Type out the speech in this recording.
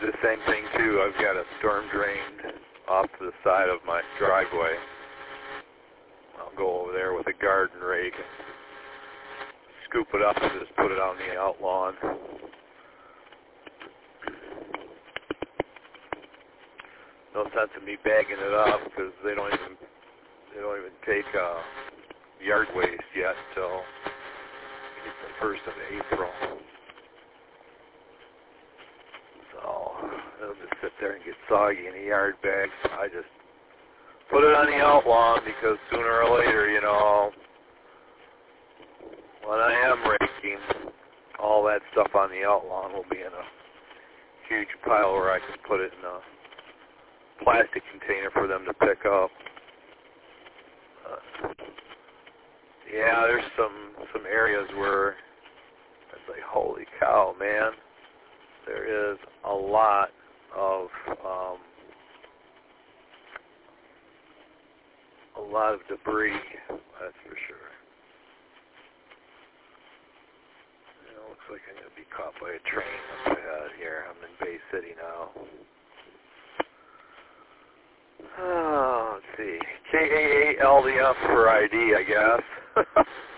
the same thing too. I've got a storm drain off to the side of my driveway. I'll go over there with a garden rake and scoop it up and just put it on the out lawn. No sense in me bagging it up because they don't even take yard waste yet until it's the 1st of April. So it'll just sit there and get soggy in a yard bag. So I just put it on the out lawn because sooner or later, you know, when I am raking, all that stuff on the out lawn will be in a huge pile where I can put it in a plastic container for them to pick up. Yeah, there's some areas where it's like, holy cow, man. There is a lot of debris, that's for sure. You know, looks like I'm going to be caught by a train up ahead here. I'm in Bay City now. Oh, let's see. KAALDF for ID, I guess.